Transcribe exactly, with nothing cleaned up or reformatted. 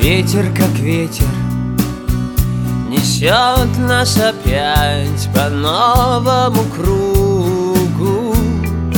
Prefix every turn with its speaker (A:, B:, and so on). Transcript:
A: Ветер, как ветер, несет нас опять по новому кругу.